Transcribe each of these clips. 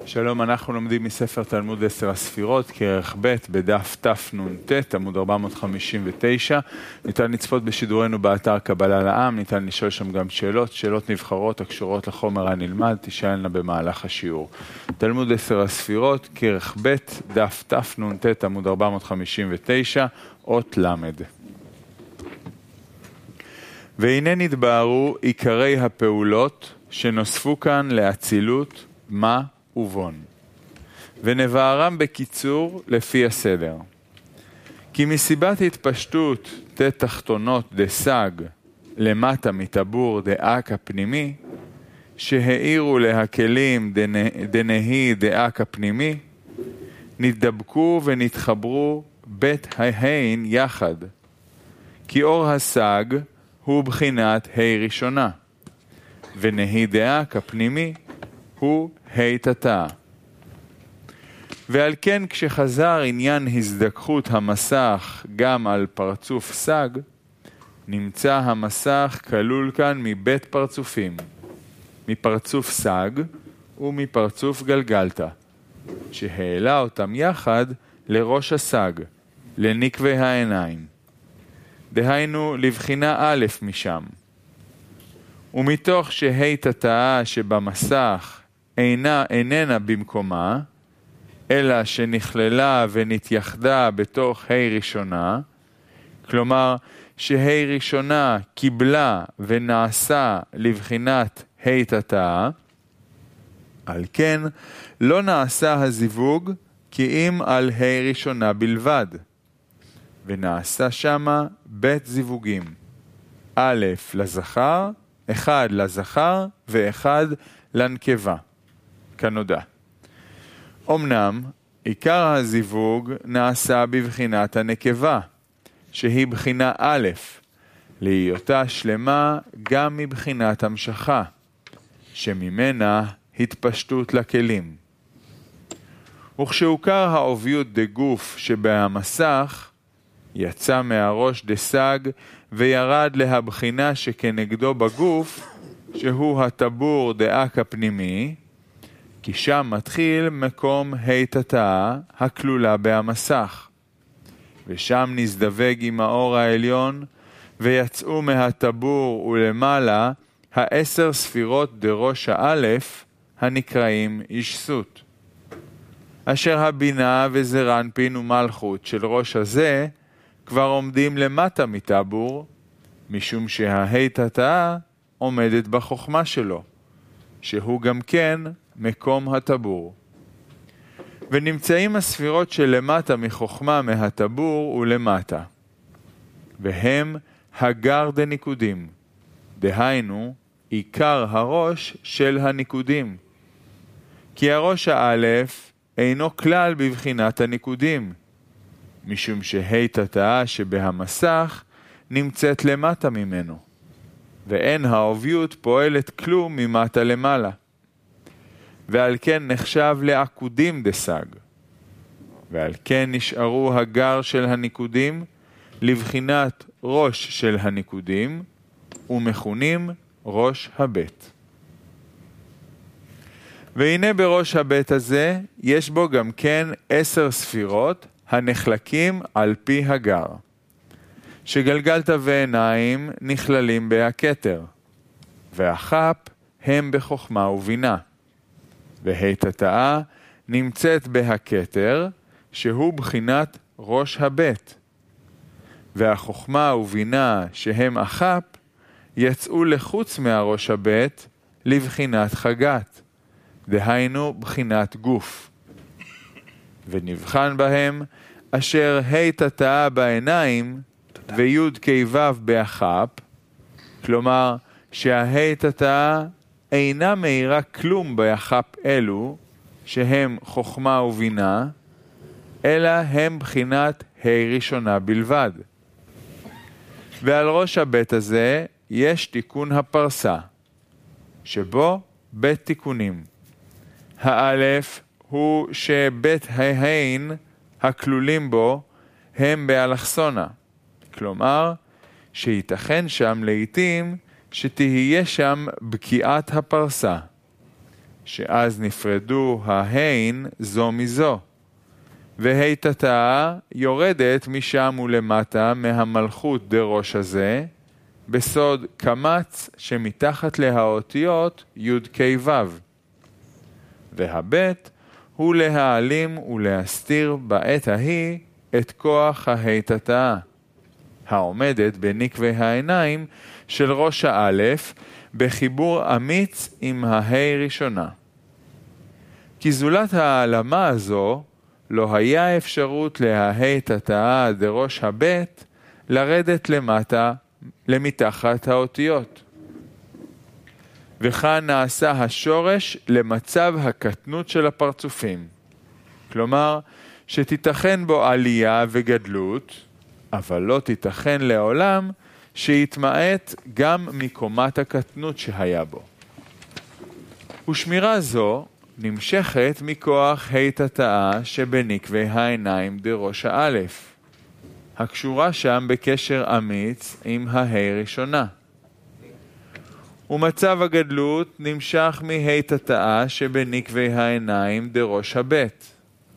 שלום, אנחנו לומדים מספר תלמוד 10 הספירות, כרך ב' בדף תנ"ט, עמוד 459. ניתן לצפות בשידורנו באתר קבלה לעם, ניתן לשאול שם גם שאלות נבחרות הקשורות לחומר הנלמד, תשאלנה במהלך השיעור. תלמוד 10 הספירות, כרך ב' דף תנ"ט, עמוד 459, אות למד. והנה נתבהרו עיקרי הפעולות שנוספו כאן לאצילות, מה ובון. ונבהרם בקיצור לפי הסדר. כי מסיבת התפשטות תחתונות דסג למטה מטבור דאק הפנימי, שהאירו להכלים דנהי דאק הפנימי, נתדבקו ונתחברו בית ההין יחד. כי אור הסג הוא בחינת ה' ראשונה, ונהי דאק הפנימי הוא ה' תתאה. ועל כן כשחזר עניין הזדככות המסך גם על פרצוף סג, נמצא המסך כלול כאן מבית פרצופים, מפרצוף סג ומפרצוף גלגלתא, שהעלה אותם יחד לראש הסג, לנקבי העיניים. דהיינו לבחינה א' משם. ומתוך שה' תתאה שבמסך איננה במקומה, אלא שנכללה ונתייחדה בתוך ה' ראשונה, כלומר שה' ראשונה קיבלה ונעשה לבחינת ה' תתאה, על כן לא נעשה הזיווג כי אם על ה' ראשונה בלבד, ונעשה שמה בית זיווגים, א' לזכר, אחד לזכר ואחד לנקבה, כנודע. אמנם עיקר הזיווג נעשה בבחינת הנקבה, שהיא בחינה א', להיותה שלמה גם מבחינת המשכה, שממנה התפשטות לכלים. וכשהוכר העוביות דגוף שבהמסך, יצא מהראש דסג וירד להבחינה שכנגדו בגוף, שהוא הטבור דאק הפנימי, כי שם מתחיל מקום ה' תתאה הכלולה בהמסך. ושם נזדווג עם האור העליון, ויצאו מהטבור ולמעלה 10 ספירות דראש האלף, הנקראים אישסות. אשר הבינה וזרנפין ומלכות של ראש הזה, כבר עומדים למטה מטבור, משום שהה' תתאה עומדת בחוכמה שלו, שהוא גם כן מקום הטבור. ונמצאים הספירות שלמטה מחוכמה מהטבור ולמטה, והם הגר דניקודים, דהיינו עיקר הראש של הניקודים. כי הראש האלף אינו כלל בבחינת הניקודים, משום שה' תתאה שבהמסך נמצאת למטה ממנו, ואין העוביות פועלת כלום ממטה למעלה. ועל כן נחשב לעקודים דסג, ועל כן נשארו הגר של הניקודים לבחינת ראש של הניקודים, ומכונים ראש הבית. והנה בראש הבית הזה יש בו גם כן 10 ספירות הנחלקים על פי הגר, שגלגלתא ועיניים נכללים בהכתר, והחפ הם בחוכמה ובינה, וה' תתאה נמצאת בהכתר, שהוא בחינת ראש הבית, והחוכמה ובינה שהם החפ יצאו לחוץ מהראש הבית לבחינת חגת, דהיינו בחינת גוף. ונבחן בהם אשר ה' תתאה בעיניים וי' כ' בהחפ, כלומר שהה' תתאה אינה מאירה כלום בהחפ אלו, שהם חוכמה ובינה, אלא הם בחינת ה' ראשונה בלבד. ועל ראש הבית הזה יש תיקון הפרסה, שבו בית תיקונים. האלף הוא שבית ההין הכלולים בו הם באלכסונה, כלומר שייתכן שם לעתים שתהיה שם בקיעת הפרסה, שאז נפרדו ההין זו מזו. והיתתה יורדת משם ולמטה מהמלכות דראש הזה, בסוד קמץ שמתחת להאותיות י' כ' ו'. והבית הוא להעלים ולהסתיר בעת ההיא את כוח ההיתתה, העומדת בנקבי העיניים של ראש האלף, בחיבור אמיץ עם ההי ראשונה. כי זולת העלמה הזו, לא היה אפשרות לההיתתה דראש הבית לרדת למטה, למתחת האותיות. וכאן נעשה השורש למצב הקטנות של הפרצופים. כלומר, שתיתכן בו עלייה וגדלות, אבל לא תיתכן לעולם שיתמעט גם מקומת הקטנות שהיה בו. ושמירה זו נמשכת מכוח היתתה שבנקבי העיניים דראש האלף, הקשורה שם בקשר אמיץ עם ההי ראשונה. ומצב הגדלות נמשך מהיתתה שבנקבי העיניים דראש הבית.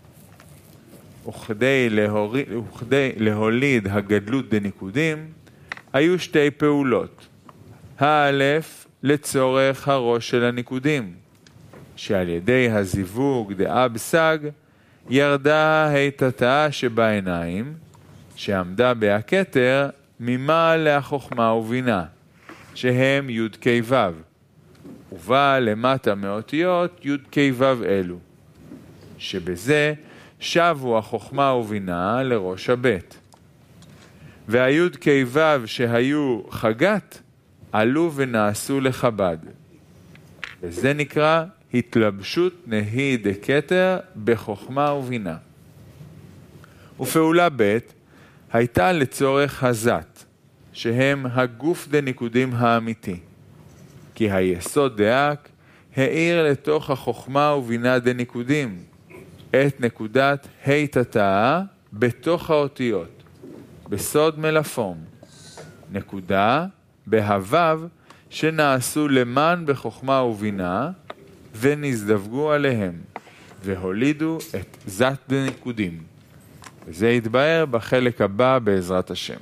וכדי להוליד הגדלות דניקודים, היו שתי פעולות. האלף לצורך הראש של הניקודים, שעל ידי הזיווג דאבסג ירדה ההיתתה שבעיניים, שעמדה בהכתר ממעל לחוכמה ובינה, שהם י' כ' ו', ובא למטה מאותיות י' כ' ו' אלו, שבזה שבו החוכמה ובינה לראש הבית. והי' כ' ו' שהיו חגת, עלו ונעשו לחב"ד. וזה נקרא התלבשות נהי דכתר בחוכמה ובינה. ופעולה ב' הייתה לצורך הזת, שהם הגוף דניקודים האמיתי. כי היסוד דאק העיר לתוך החוכמה ובינה דניקודים, את נקודת היתתה בתוך האותיות, בסוד מלפום. נקודה בהוו שנעשו למען בחוכמה ובינה, ונזדווגו עליהם, והולידו את זת דניקודים. וזה יתבהר בחלק הבא בעזרת השם.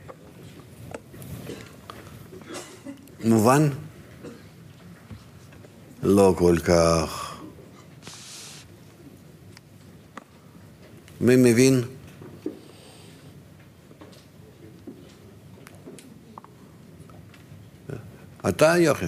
מובן? לא כל כך. מי מבין? אתה יוחי?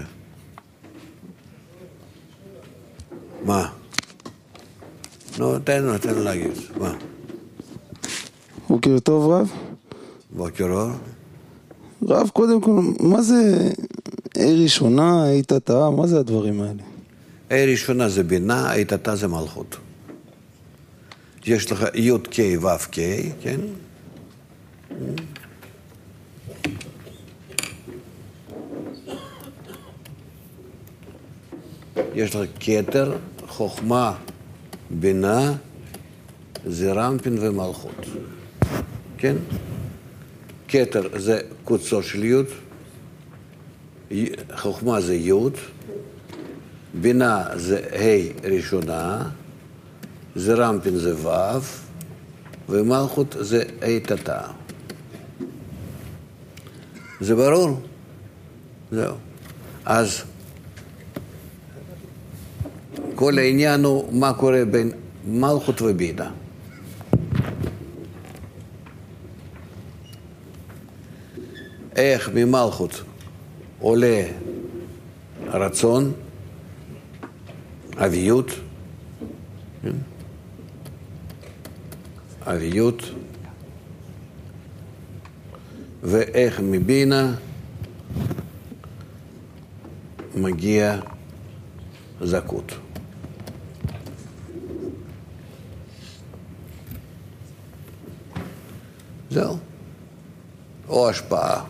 מה? נו, תן להגיד. מה? בוקר טוב רב. בוקר טוב. רב, קודם כל, מה זה אי ראשונה, היתתה, מה זה הדברים האלה? אי ראשונה זה בינה, היתתה זה מלכות. יש לך י' כ' ו' כ', כן? יש לך כתר, חוכמה, בינה, זה רמפין ומלכות. כן? כתר זה קוצו של י', חוכמה זה י', בינה זה ה' ראשונה, זה רמפין זה ו', ומלכות זה היתתה. זה ברור? זהו. אז כל העניין הוא מה קורה בין מלכות ובינה. איך ממלכות עולה רצון, אביות, ואיך מבינה מגיע זכות. זהו. או השפעה.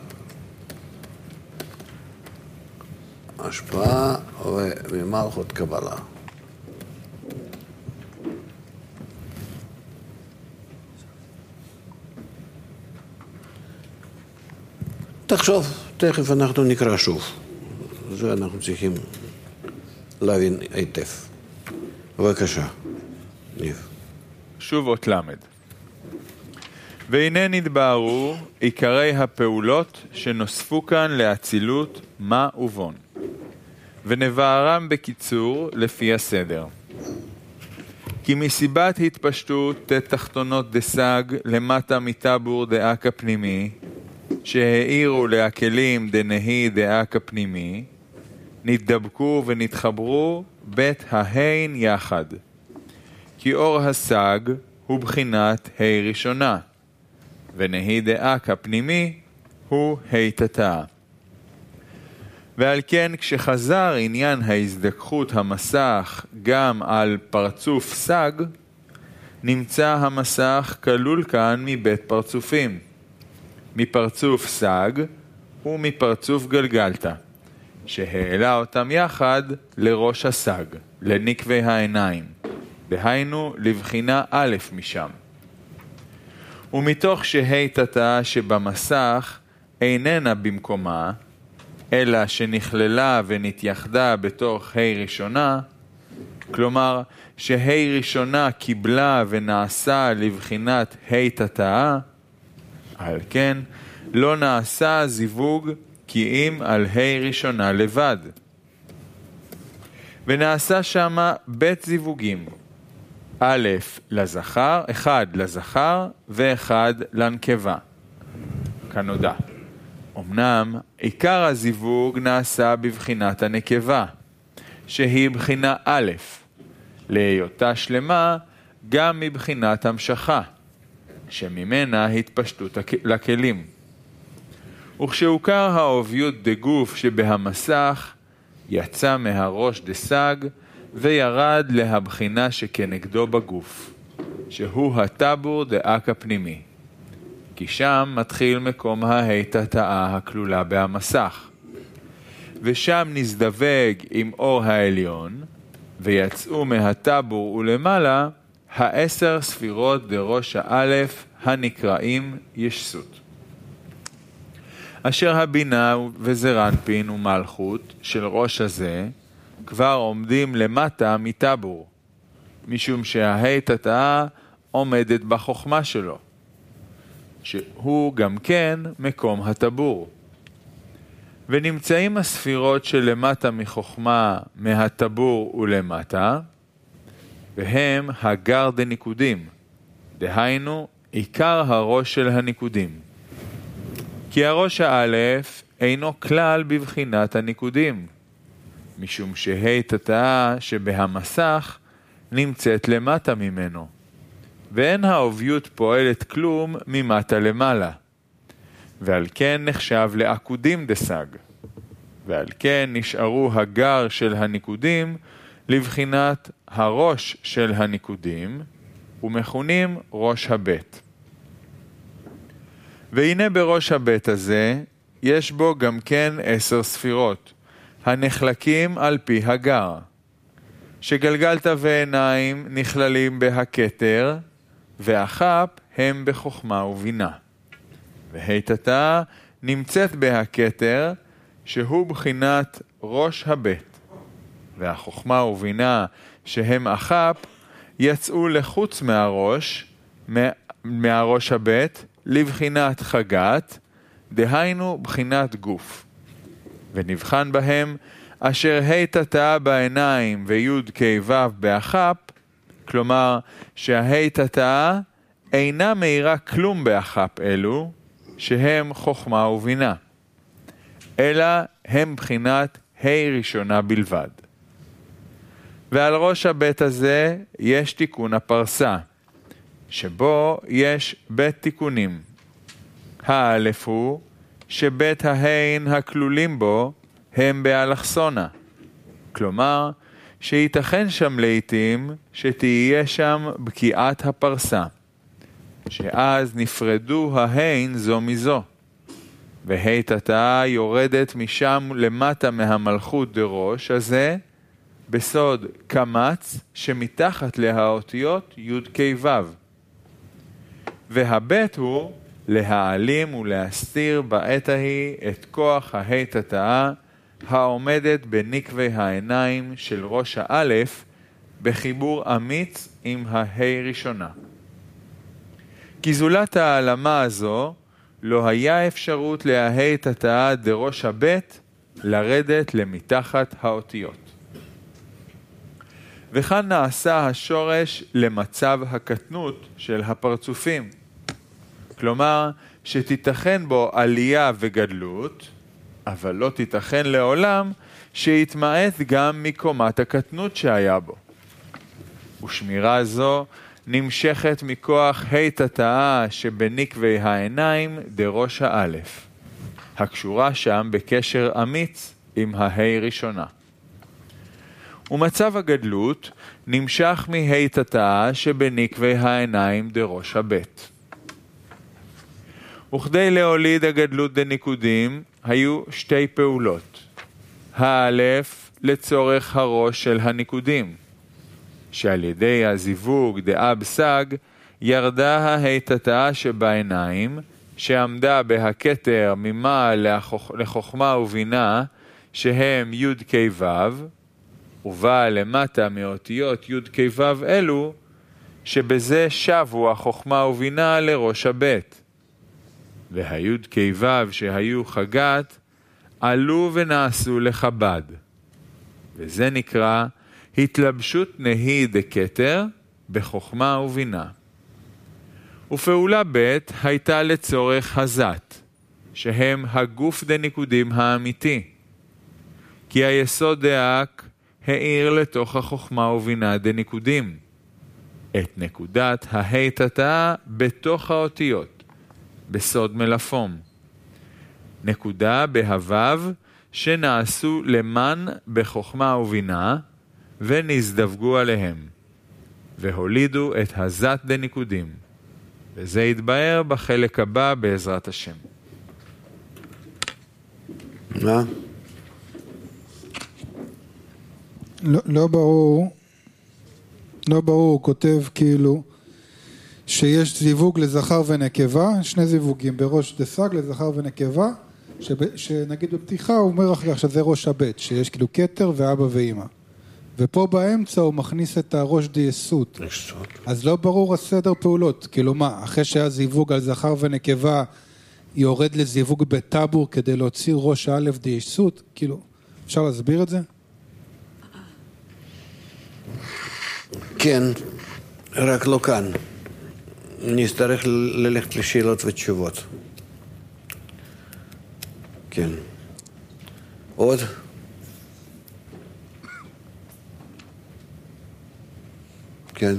השפעה וממלכות קבלה. תחשוב, תכף אנחנו נקרא שוב. זה אנחנו צריכים להבין היטב. בבקשה, ניב. שוב אות למד. והנה נתבהרו עיקרי הפעולות שנוספו כאן לאצילות מה ובון. ונבהרם בקיצור לפי הסדר. כי מסיבת התפשטות תחתונות דסג למטה מטבור דאק הפנימי, שהאירו להכלים דנהי דאק הפנימי, נתדבקו ונתחברו בית ההין יחד. כי אור הסג הוא בחינת ה' ראשונה, ונהי דאק הפנימי הוא ה' תתאה. ועל כן כשחזר עניין ההזדככות המסך גם על פרצוף סג, נמצא המסך כלול כאן מבית פרצופים, מפרצוף סג ומפרצוף גלגלתא, שהעלה אותם יחד לראש הסג, לנקבי העיניים, דהיינו לבחינה א' משם. ומתוך שה' תתאה שבמסך איננה במקומה, אלא שנכללה ונתייחדה בתוך ה' ראשונה, כלומר שה' ראשונה קיבלה ונעשה לבחינת ה' תתאה, על כן לא נעשה זיווג כי אם על ה' ראשונה לבד. ונעשה שמה בית זיווגים, א' לזכר, אחד לזכר ואחד לנקבה, כנודע. אמנם עיקר הזיווג נעשה בבחינת הנקבה, שהיא בחינה א', להיותה שלמה גם מבחינת המשכה, שממנה התפשטות לכלים. וכשהוכר העוביות דגוף שבהמסך, יצא מהראש דסג וירד להבחינה שכנגדו בגוף, שהוא הטבור דאק הפנימי. כי שם מתחיל מקום ה' תתאה הכלולה בהמסך. ושם נזדווג עם אור העליון, ויצאו מהטבור ולמעלה 10 ספירות דראש האלף הנקראים ישסות. אשר הבינה וזרנפין ומלכות של ראש הזה כבר עומדים למטה מטבור, משום שהה' תתאה עומדת בחוכמה שלו, שהוא גם כן מקום הטבור. ונמצאים הספירות שלמטה מחוכמה מהטבור ולמטה, והם הגר דניקודים, דהיינו עיקר הראש של הניקודים. כי הראש האלף אינו כלל בבחינת הניקודים, משום שה' תתאה שבהמסך נמצאת למטה ממנו, ואין העוביות פועלת כלום ממטה למעלה, ועל כן נחשב לעקודים דסג, ועל כן נשארו הגר של הניקודים לבחינת הראש של הניקודים, ומכונים ראש הבית. והנה בראש הבית הזה יש בו גם כן 10 ספירות, הנחלקים על פי הגר, שגלגלתא ועיניים נכללים בהכתר, והחפ הם בחוכמה ובינה. וה' תתאה נמצאת בהכתר, שהוא בחינת ראש הבית, והחוכמה ובינה שהם החפ יצאו לחוץ מהראש הבית לבחינת חגת, דהיינו בחינת גוף. ונבחן בהם אשר ה' תתאה בעיניים וי' כ' ו' בהחפ, כלומר שהה' תתאה אינה מאירה כלום בהחפ אלו, שהם חוכמה ובינה, אלא הם בחינת ה' ראשונה בלבד. ועל ראש הבית הזה יש תיקון הפרסה, שבו יש בית תיקונים. האלף הוא שבית ההין הכלולים בו הם באלכסונה, כלומר שייתכן שם לעתים שתהיה שם בקיעת הפרסה, שאז נפרדו ההין זו מזו, וה' תתאה יורדת משם למטה מהמלכות דראש הזה, בסוד קמץ שמתחת להאותיות י' כ' ו'. והבית הוא להעלים ולהסתיר בעת ההיא את כוח הה' תתאה העומדת בנקבי העיניים של ראש האלף בחיבור אמיץ עם ההי ראשונה. כי זולת העלמה הזו לא היה אפשרות לההי את התאה דראש הבית לרדת למתחת האותיות. וכאן נעשה השורש למצב הקטנות של הפרצופים. כלומר, שתיתכן בו עלייה וגדלות, אבל לא תיתכן לעולם שיתמעט גם מקומת הקטנות שהיה בו. ושמירה זו נמשכת מכוח התתאה שבנקבי העיניים דראש האלף, הקשורה שם בקשר אמיץ עם ההי ראשונה. ומצב הגדלות נמשך מהתתאה שבנקבי העיניים דראש הבית. וכדי להוליד הגדלות דניקודים היו שתי פעולות. האלף לצורך הראש של הניקודים, שעל ידי הזיווג דאב סג ירדה ההתתאה שבעיניים, שעמדה בהכתר ממעל לחוכמה ובינה, שהם י' כ' ו', ובאה למטה מאותיות י' כ' ו' אלו, שבזה שבו החוכמה ובינה לראש הבית. והי' כ' ו' שהיו חגת, עלו ונעשו לחב"ד. וזה נקרא התלבשות נהי דקטר בחוכמה ובינה. ופעולה ב' הייתה לצורך הזת, שהם הגוף דניקודים האמיתי. כי היסוד דאק העיר לתוך החוכמה ובינה דניקודים, את נקודת ההתתאה בתוך האותיות, בסוד מלפום. נקודה בהוו שנעשו למן בחוכמה ובינה, ונזדווגו עליהם, והולידו את הזת דניקודים. וזה יתבהר בחלק הבא בעזרת השם. מה? לא ברור, הוא כותב כאילו שיש זיווג לזכר ונקבה, שני זיווגים בראש דסג לזכר ונקבה, שנגיד בפתיחה הוא אומר אחר כך שזה ראש הבית, שיש כאילו כתר ואבא ואמא. ופה באמצע הוא מכניס את הראש דייסות. אז לא ברור הסדר פעולות. כאילו מה, אחרי שהיה זיווג על זכר ונקבה, יורד לזיווג בטבור כדי להוציא ראש א' דייסות? כאילו, אפשר להסביר את זה? כן, רק לא כאן. נצטרך ללכת לשאלות ותשובות. כן. עוד? כן.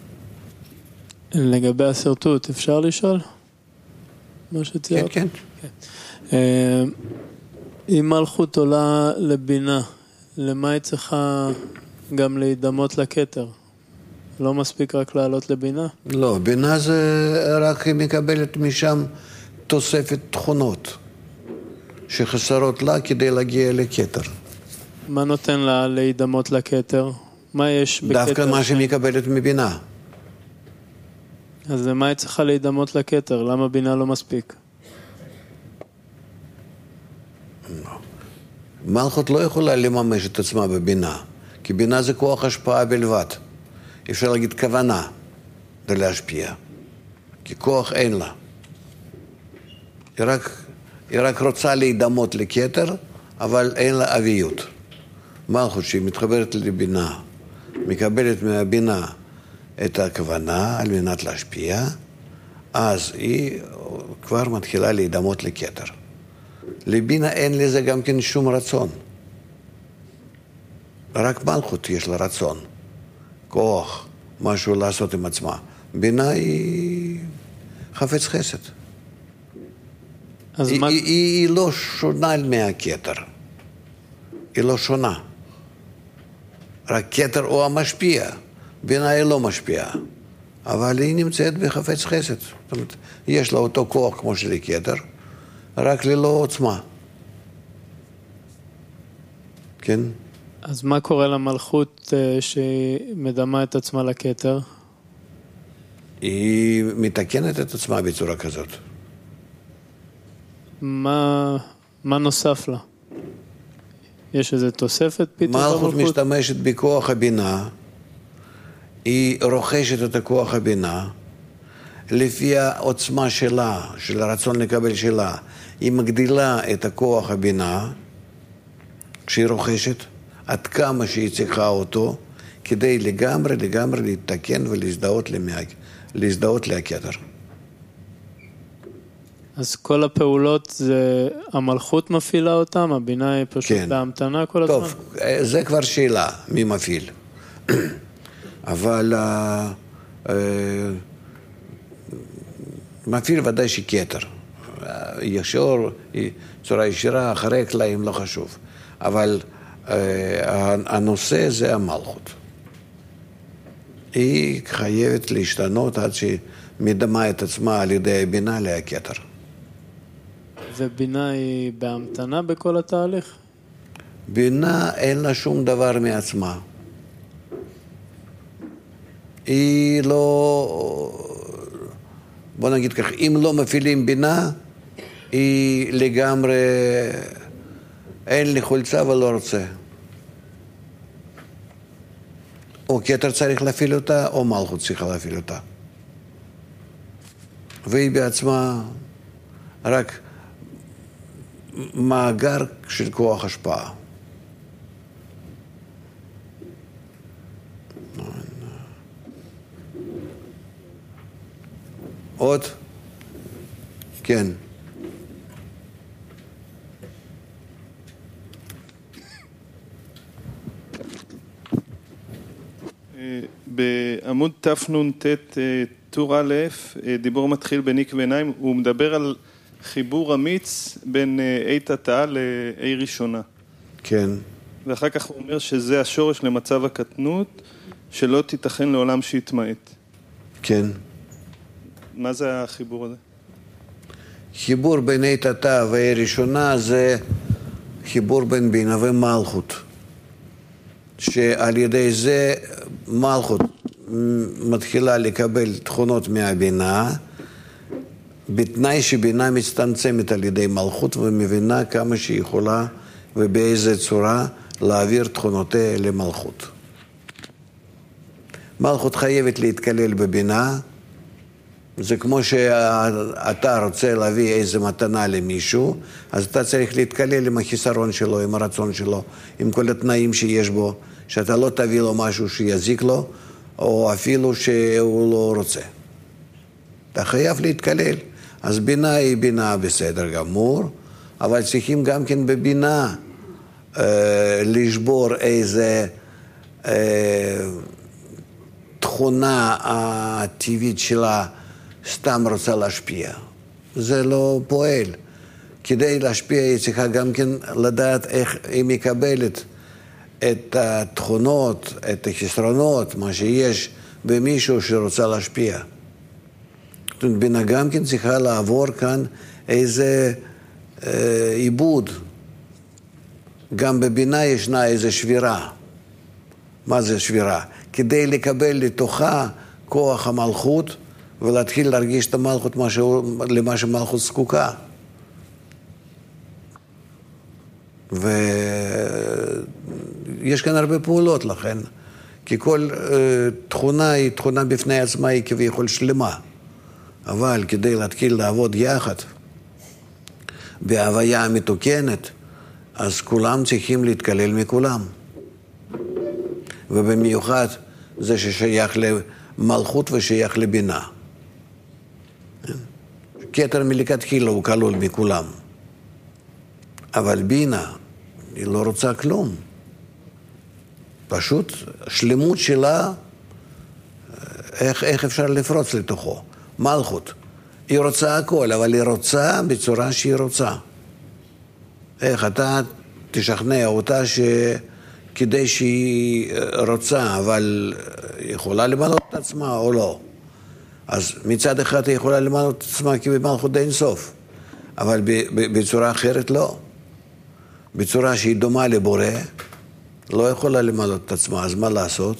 לגבי הסרטוט, אפשר לשאול? מה שציירת? כן, כן. אם מלכות עולה לבינה, למה היא צריכה גם להידמות לכתר? לא מספיק רק לעלות לבינה? לא, בינה זה רק היא מקבלת משם תוספת תכונות שחסרות לה כדי להגיע לכתר. מה נותן לה להידמות לכתר? מה יש בכתר? דווקא מה שמקבלת מבינה. אז למה היא צריכה להידמות לכתר? למה בינה לא מספיק? מלכות לא יכולה לממש את עצמה בבינה, כי בינה זה כוח השפעה בלבד. אפשר להגיד כוונה להשפיע, כי כוח אין לה. היא רק רוצה להידמות לכתר, אבל אין לה אביות. מלכות שהיא מתחברת לבינה, מקבלת מהבינה את הכוונה על מנת להשפיע, אז היא כבר מתחילה להידמות לכתר. לבינה אין לזה גם כן שום רצון. רק מלכות יש לה רצון, כוח, משהו לעשות עם עצמה. בינה היא חפץ חסד. היא לא שונה מהכתר. היא לא שונה. רק כתר הוא המשפיע. בינה היא לא משפיעה. אבל היא נמצאת בחפץ חסד. זאת אומרת, יש לה אותו כוח כמו של כתר, רק ללא עוצמה. כן? אז מה קורה למלכות שמדמה את עצמה לכתר? היא מתקנת את עצמה בצורה כזאת. מה נוסף לה? יש איזו תוספת פתאום מלכות משתמשת בכוח הבינה, היא רוכשת את הכוח הבינה, לפי העוצמה שלה, של הרצון לקבל שלה, היא מגדילה את הכוח הבינה, כשהיא רוכשת, עד כמה שהיא צריכה אותו, כדי לגמרי להתתקן ולהזדהות לכתר. אז כל הפעולות זה המלכות מפעילה אותם, הבינה היא פשוט בהמתנה כל הזמן? טוב, זה כבר שאלה, מי מפעיל. אבל מפעיל ודאי שכתר. ישור, צורה ישירה, אחרי הקלעים לא חשוב. אבל הנושא זה המלכות. היא חייבת להשתנות עד שהיא מדמה את עצמה על ידי הבינה לכתר. ובינה היא בהמתנה בכל התהליך? בינה אין לה שום דבר מעצמה. היא לא... בוא נגיד כך, אם לא מפעילים בינה, היא לגמרי... אין לי חולצה ולא רוצה. או כתר צריך להפעיל אותה, או מלכות צריכה להפעיל אותה. והיא בעצמה רק מאגר של כוח השפעה. עוד? כן. בעמוד תנ"ט טור א', דיבור מתחיל בניק ועיניים, הוא מדבר על חיבור אמיץ בין אי תתאה לאי ראשונה. כן. ואחר כך הוא אומר שזה השורש למצב הקטנות, שלא תיתכן לעולם שיתמעט. כן. מה זה החיבור הזה? חיבור בין אי תתאה ואי ראשונה זה חיבור בין בינה ומלכות. שעל ידי זה מלכות מתחילה לקבל תכונות מהבינה, בתנאי שבינה מצטמצמת על ידי מלכות ומבינה כמה שהיא יכולה ובאיזה צורה להעביר תכונותיה למלכות. מלכות חייבת להתקלל בבינה, זה כמו שאתה רוצה להביא איזה מתנה למישהו, אז אתה צריך להתקלל עם החיסרון שלו, עם הרצון שלו, עם כל התנאים שיש בו, שאתה לא תביא לו משהו שיזיק לו, או אפילו שהוא לא רוצה. אתה חייב להתקלל. אז בינה היא בינה בסדר גמור, אבל צריכים גם כן בבינה לשבור איזה תכונה הטבעית שלה, סתם רוצה להשפיע. זה לא פועל. כדי להשפיע היא צריכה גם כן לדעת איך היא מקבלת את התכונות, את החסרונות, מה שיש במישהו שרוצה להשפיע. בינה גם כן צריכה לעבור כאן איזה עיבוד. גם בבינה ישנה איזה שבירה. מה זה שבירה? כדי לקבל לתוכה כוח המלכות ולהתחיל להרגיש את המלכות למה שמלכות זקוקה. ויש כאן הרבה פעולות לכן, כי כל תכונה היא תכונה בפני עצמה, היא כביכול שלמה. אבל כדי להתחיל לעבוד יחד בהוויה המתוקנת, אז כולם צריכים להתקלל מכולם. ובמיוחד זה ששייך למלכות ושייך לבינה. כתר מלכתחילה הוא כלול מכולם. אבל בינה, היא לא רוצה כלום. פשוט שלמות שלה, איך אפשר לפרוץ לתוכו? מלכות. היא רוצה הכל, אבל היא רוצה בצורה שהיא רוצה. איך אתה תשכנע אותה שכדי שהיא רוצה, אבל יכולה למנות את עצמה או לא. אז מצד אחד היא יכולה למנות את עצמה כבמלכות אין סוף, אבל בצורה אחרת לא. בצורה שהיא דומה לבורא, לא יכולה למנות את עצמה, אז מה לעשות?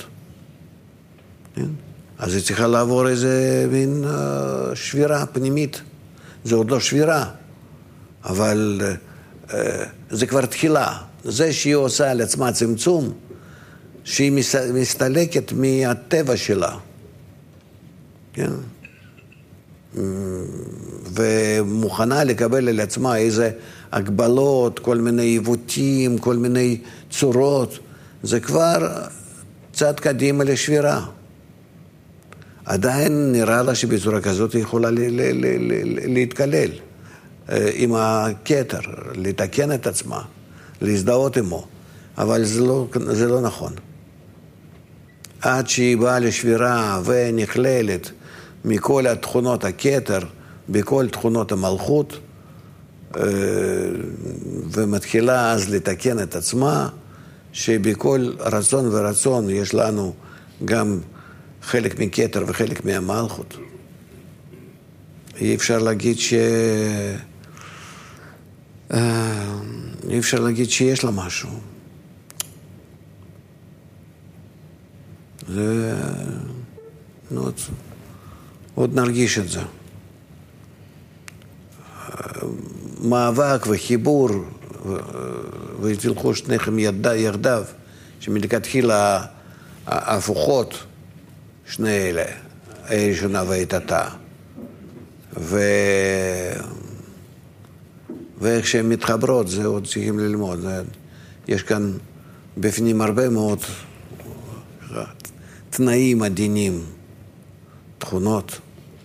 אז היא צריכה לעבור איזה מין שבירה פנימית. זה עוד לא שבירה, אבל זה כבר תחילה. זה שהיא עושה על עצמה צמצום, שהיא מסתלקת מהטבע שלה. כן? ומוכנה לקבל על עצמה איזה הגבלות, כל מיני עיוותים, כל מיני צורות, זה כבר צעד קדימה לשבירה. עדיין נראה לה שבצורה כזאת היא יכולה להתקלל עם הכתר, לתקן את עצמה, להזדהות עמו, אבל זה לא נכון. עד שהיא באה לשבירה ונכללת מכל התכונות הכתר, בכל תכונות המלכות, ומתחילה אז לתקן את עצמה, שבכל רצון ורצון יש לנו גם חלק מכתר וחלק מהמלכות. אי אפשר להגיד שיש לה משהו. זה... עוד נרגיש את זה. מאבק וחיבור, ותלכו שניכם יחדיו, שמלכתחילה ההפוכות, שני אלה, הראשונה והאיתתה. ואיך שהן מתחברות, זה עוד צריכים ללמוד. יש כאן בפנים הרבה מאוד תנאים עדינים, תכונות.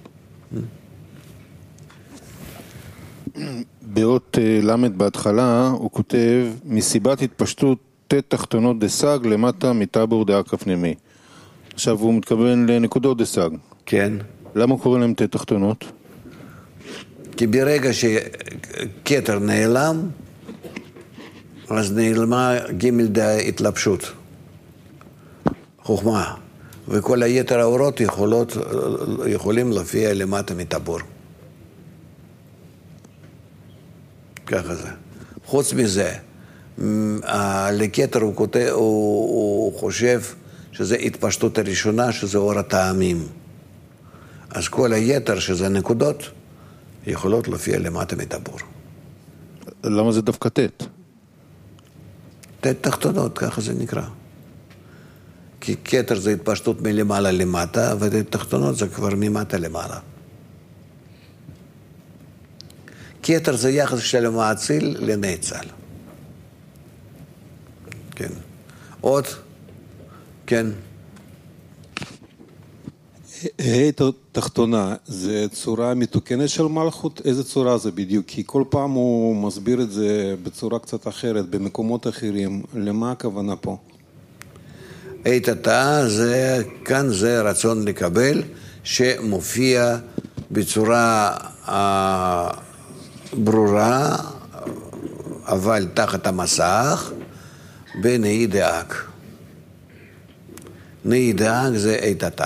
באות למד בהתחלה הוא כותב מסיבת התפשטות תת תחתונות דסג למטה מטבור דאקה פנימי. עכשיו הוא מתכוון לנקודות דסג. כן. למה הוא קורא להם תת תחתונות? כי ברגע שכתר נעלם, אז נעלמה ג' התלבשות, חוכמה, וכל היתר האורות יכולים להופיע למטה מטבור. ככה זה. חוץ מזה, לכתר הוא חושב שזה התפשטות הראשונה, שזה אור הטעמים. אז כל היתר, שזה נקודות, יכולות להופיע למטה מטבור. למה זה דווקא תת? תת תחתונות, ככה זה נקרא. כי כתר זה התפשטות מלמעלה למטה, ותת תחתונות זה כבר ממטה למעלה. כתר זה יחס של המאציל לנאצל. כן. עוד? כן. תחתונה, זה צורה מתוקנת של מלכות? איזה צורה זה בדיוק? כי כל פעם הוא מסביר את זה בצורה קצת אחרת, במקומות אחרים. למה הכוונה פה? איתתה, כאן זה רצון לקבל, שמופיע בצורה ברורה, אבל תחת המסך, בנאי דאק. נאי דאק זה איתתה.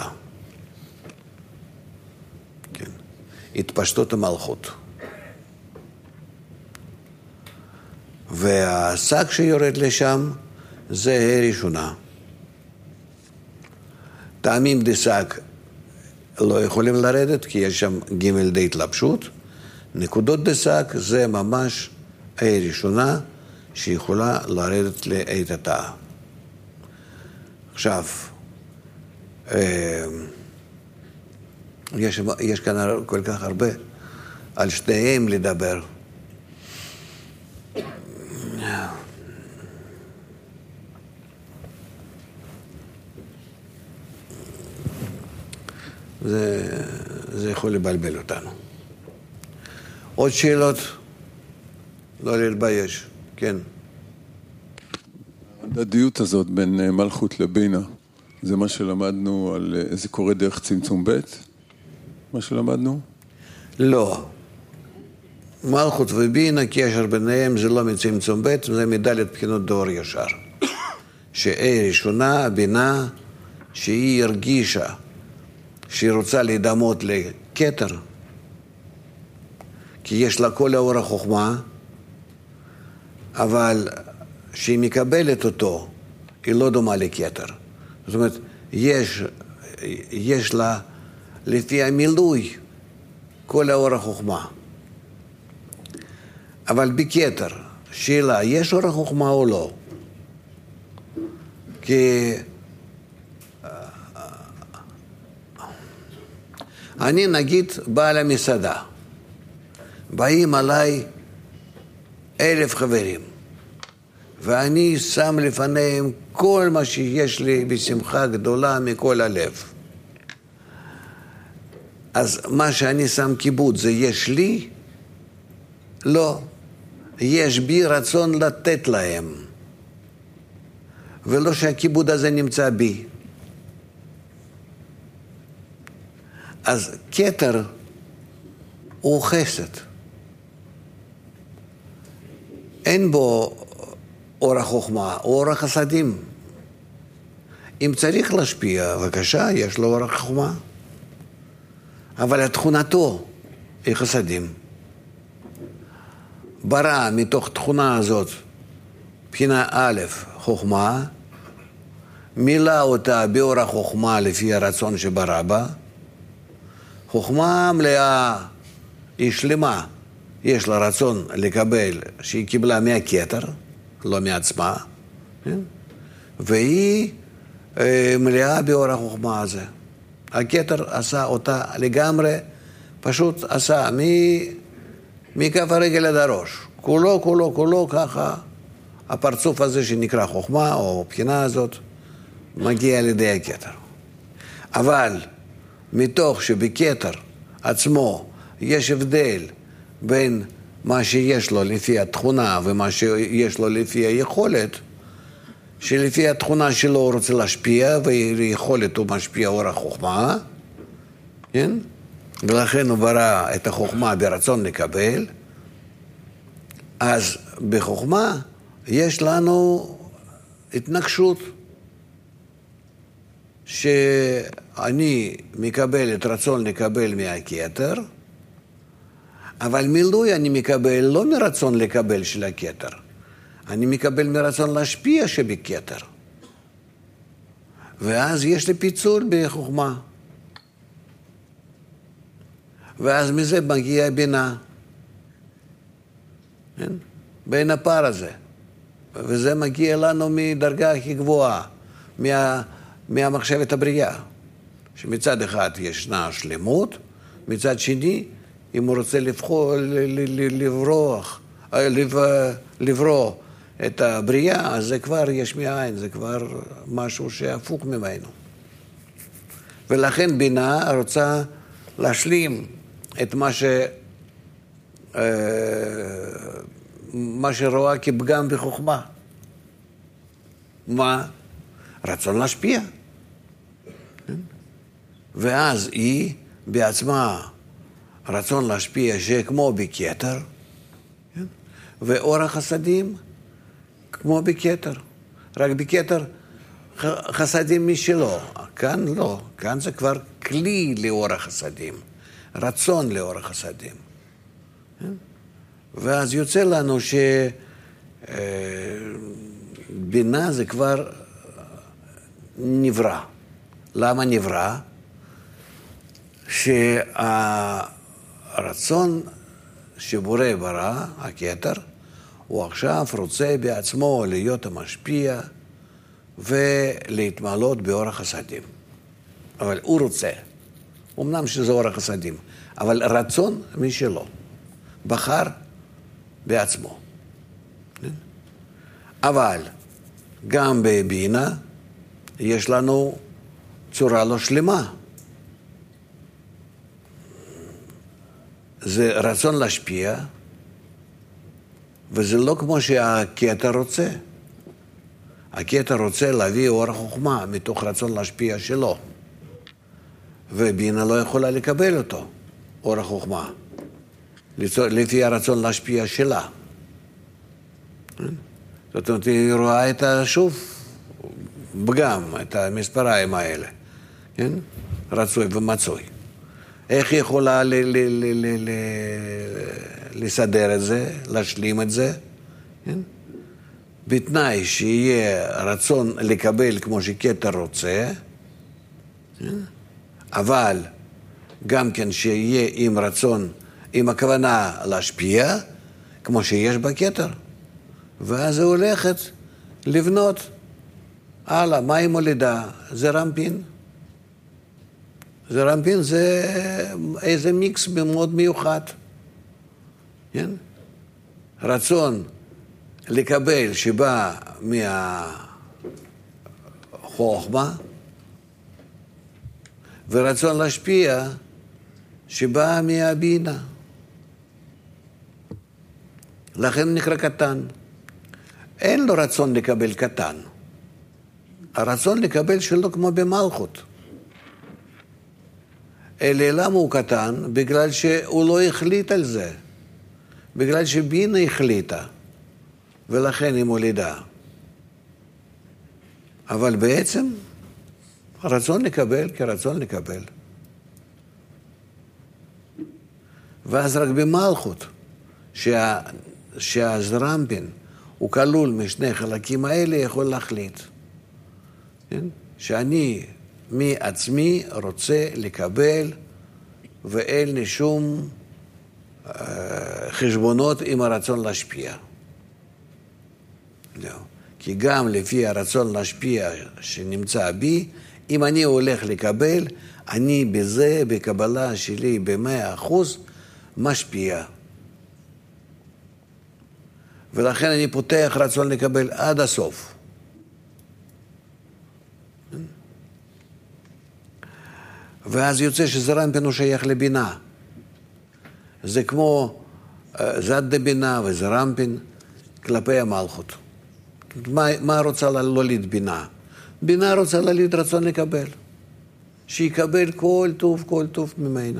כן. התפשטות המלכות. והשק שיורד לשם זה הראשונה. טעמים דשק לא יכולים לרדת, כי יש שם ג' די התלבשות. נקודות דשק זה ממש הראשונה שיכולה לרדת לאיתתה. עכשיו, יש כאן כל כך הרבה על שניהם לדבר. זה יכול לבלבל אותנו. עוד שאלות? לא להתבייש. כן. הדדיות הזאת בין מלכות לבינה, זה מה שלמדנו על איזה קורא דרך צמצום ב'? מה שלמדנו? לא. מלכות ובינה, קשר ביניהם זה לא מצמצום ב', זה מדלת בחינות דור ישר. שהיא ראשונה, בינה, שהיא הרגישה שהיא רוצה להידמות לכתר, כי יש לה כל האור החוכמה, אבל שהיא מקבלת אותו, היא לא דומה לכתר. זאת אומרת, יש לה לפי המילוי כל האור החוכמה. אבל בכתר, שאלה, יש אור החוכמה או לא? כי אני נגיד בעל המסעדה, באים עליי 1,000 חברים, ואני שם לפניהם כל מה שיש לי בשמחה גדולה מכל הלב. אז מה שאני שם כיבוד זה יש לי? לא. יש בי רצון לתת להם, ולא שהכיבוד הזה נמצא בי. אז כתר הוא חסד. אין בו אור החוכמה, הוא אור החסדים. אם צריך להשפיע, בבקשה, יש לו אור החוכמה. אבל תכונתו היא חסדים. ברא מתוך תכונה הזאת, בחינה א', חוכמה, מילא אותה באור החוכמה לפי הרצון שברא בה. חוכמה מלאה היא שלמה, יש לה רצון לקבל שהיא קיבלה מהכתר, לא מעצמה, והיא מלאה באור החוכמה הזה. הכתר עשה אותה לגמרי, פשוט עשה מכף הרגל עד הראש. כולו ככה, הפרצוף הזה שנקרא חוכמה, או הבחינה הזאת, מגיע על ידי הכתר. אבל מתוך שבכתר עצמו יש הבדל בין מה שיש לו לפי התכונה ומה שיש לו לפי היכולת, שלפי התכונה שלו הוא רוצה להשפיע, ויכולת הוא משפיע אור החוכמה, כן? ולכן הוא ברא את החוכמה ברצון לקבל. אז בחוכמה יש לנו התנגשות, שאני מקבל את רצון לקבל מהכתר, אבל מילוי אני מקבל לא מרצון לקבל של הכתר, אני מקבל מרצון להשפיע שבכתר. ואז יש לי פיצול בחוכמה. ואז מזה מגיעה בינה. בין הפער הזה. וזה מגיע לנו מדרגה הכי גבוהה, מהמחשבת הבריאה. שמצד אחד ישנה שלמות, מצד שני, אם הוא רוצה לברוא את הבריאה, אז זה כבר יש מאין, זה כבר משהו שהפוך ממנו. ולכן בינה רוצה להשלים את מה שרואה כפגם בחוכמה. מה? רצון להשפיע. ואז היא בעצמה רצון להשפיע שכמו בכתר, ואור החסדים כמו בכתר. רק בכתר חסדים משלו. כאן לא. כאן זה כבר כלי לאור החסדים. רצון לאור החסדים. ואז יוצא לנו שבינה זה כבר נברא. למה נברא? שהרצון שבורא ברא, הכתר, הוא עכשיו רוצה בעצמו להיות המשפיע ולהתמלות באור החסדים. אבל הוא רוצה. אמנם שזה אור החסדים, אבל רצון משלו. בחר בעצמו. אבל גם בבינה יש לנו צורה לא שלמה. זה רצון להשפיע, וזה לא כמו שהכתר רוצה. הכתר רוצה להביא אור החוכמה מתוך רצון להשפיע שלו. ובינה לא יכולה לקבל אותו, אור החוכמה, לפי הרצון להשפיע שלה. זאת אומרת, היא רואה את שוב פגם, את המספריים האלה, כן? רצוי ומצוי. איך היא יכולה לסדר את זה, להשלים את זה? כן? בתנאי שיהיה רצון לקבל כמו שכתר רוצה, כן? אבל גם כן שיהיה עם רצון, עם הכוונה להשפיע, כמו שיש בכתר. ואז היא הולכת לבנות. הלאה, מה היא מולידה? זה רמפין. זה רמפין, זה איזה מיקס מאוד מיוחד. כן? רצון לקבל שבא מהחוכמה, ורצון להשפיע שבא מהבינה. לכן נקרא קטן. אין לו רצון לקבל קטן. הרצון לקבל שלו כמו במלכות. אלא למה הוא קטן? בגלל שהוא לא החליט על זה. בגלל שבינה החליטה. ולכן היא מולידה. אבל בעצם הרצון לקבל כרצון לקבל. ואז רק במלכות, שהזרמפין הוא כלול משני חלקים האלה, יכול להחליט. כן? שאני מעצמי רוצה לקבל, ואין לי שום חשבונות עם הרצון להשפיע. לא. כי גם לפי הרצון להשפיע שנמצא בי, אם אני הולך לקבל, אני בזה, בקבלה שלי ב100% משפיע. ולכן אני פותח רצון לקבל עד הסוף. ואז יוצא שזרמפין הוא שייך לבינה. זה כמו זד דבינה וזרמפין כלפי המלכות. מה רוצה להוליד בינה? בינה רוצה להוליד רצון לקבל. שיקבל כל טוב ממנה.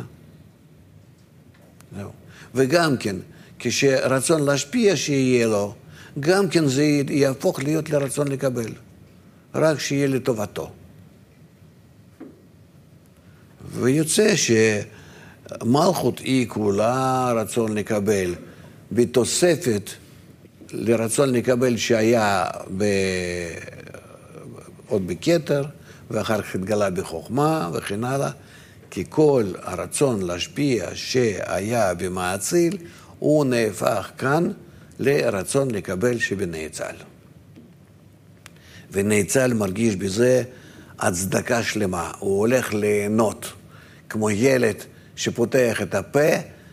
וגם כן, כשרצון להשפיע שיהיה לו, גם כן זה יהפוך להיות לרצון לקבל. רק שיהיה לטובתו. ויוצא שמלכות היא כולה רצון לקבל, בתוספת לרצון לקבל שהיה עוד בכתר, ואחר כך התגלה בחוכמה וכן הלאה, כי כל הרצון להשפיע שהיה במאציל, הוא נהפך כאן לרצון לקבל שבנאצל. ונאצל מרגיש בזה הצדקה שלמה, הוא הולך ליהנות, כמו ילד שפותח את הפה,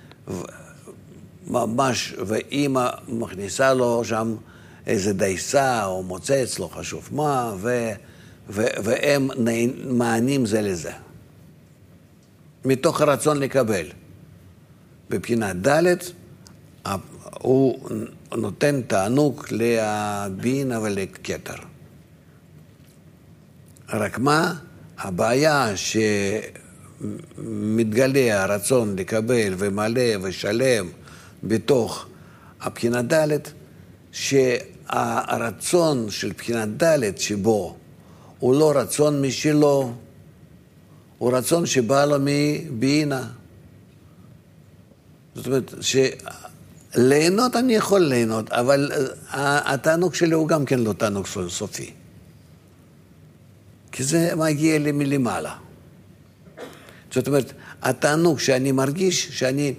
ממש, ואמא מכניסה לו שם איזה דייסה או מוצץ, לא חשוב מה, והם מענים זה לזה. מתוך הרצון לקבל. בבחינת ד' הוא נותן תענוג לבינה ולכתר. רק מה? הבעיה שמתגלה הרצון לקבל ומלא ושלם בתוך הבחינת ד' שהרצון של בחינת ד' שבו הוא לא רצון משלו, הוא רצון שבא לו מבינה. זאת אומרת שליהנות אני יכול ליהנות, אבל התענוג שלי הוא גם כן לא תענוג סופי. כי זה מגיע לי מלמעלה. זאת אומרת, התענוג שאני מרגיש שאני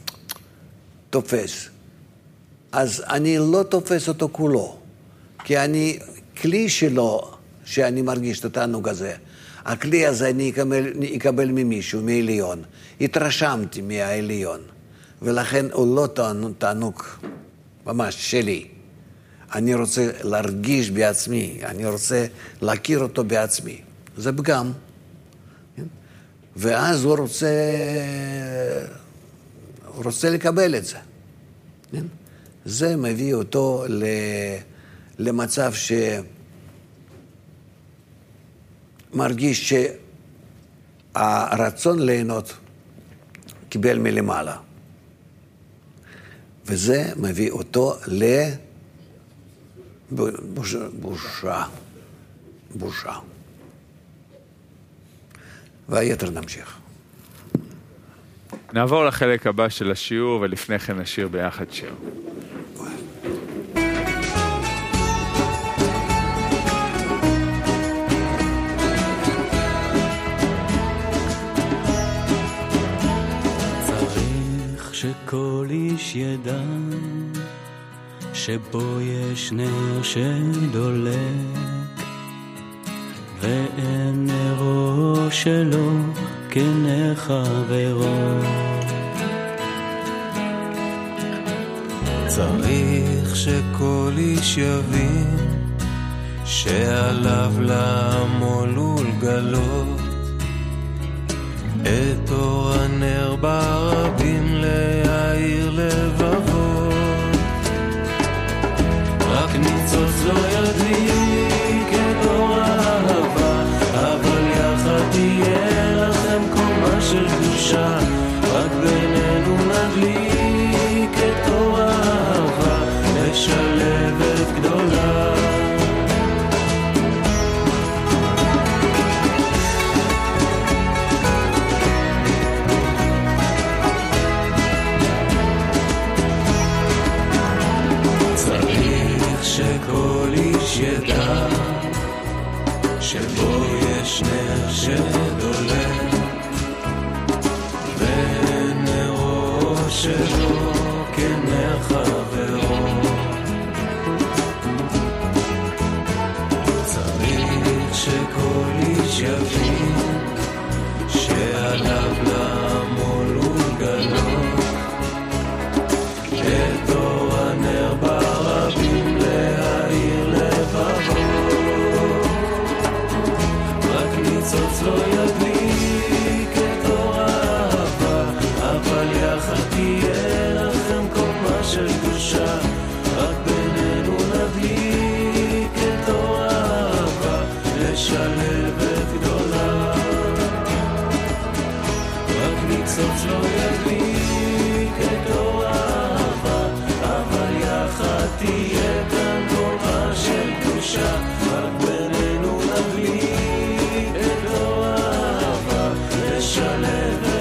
תופס, אז אני לא תופס אותו כולו, כי אני כלי שלו שאני מרגיש את התענוג הזה. הכלי הזה אני אקבל ממישהו, מעליון. התרשמתי מהעליון, ולכן הוא לא תענוג ממש שלי. אני רוצה להרגיש בעצמי, אני רוצה להכיר אותו בעצמי. זה פגם. ואז הוא רוצה לקבל את זה. זה מביא אותו למצב שמרגיש שהרצון ליהנות קיבל מלמעלה. וזה מביא אותו בושה. והיתר נמשיך. נעבור לחלק הבא של השיעור, ולפני כן נשיר ביחד שיר. צריך שכל איש ידע שבו יש נר שדולק ואין נרו שלו כנר חברו. צריך שכל איש יבין שעליו לעמול ולגלות את אור הנר ברבים להאיר לבבות. רק ניצוץ לא ידליק את אור האהבה, אבל יחד תהיה לכם קומה של קדושה. רק בינינו נדליק את אור האהבה לשלבת גדולה. שכל איש ידע שבו יש נר שדולק ונרו שלו כנר חברו. צריך שכל איש יבין שעליו לעמול ולגלות את אור הנר ברבים להאיר לבבות. רק ניצוץ לא ידליק את אור האהבה, אבל יחד תהיה לכם קומה של קדושה. רק בינינו נדליק את אור האהבה לשלבת גדולה. רק ניצוץ לא ידליק את אור האהבה, אבל יחד תהיה כאן קומה של קדושה. רק בינינו נדליק את אור האהבה לשלב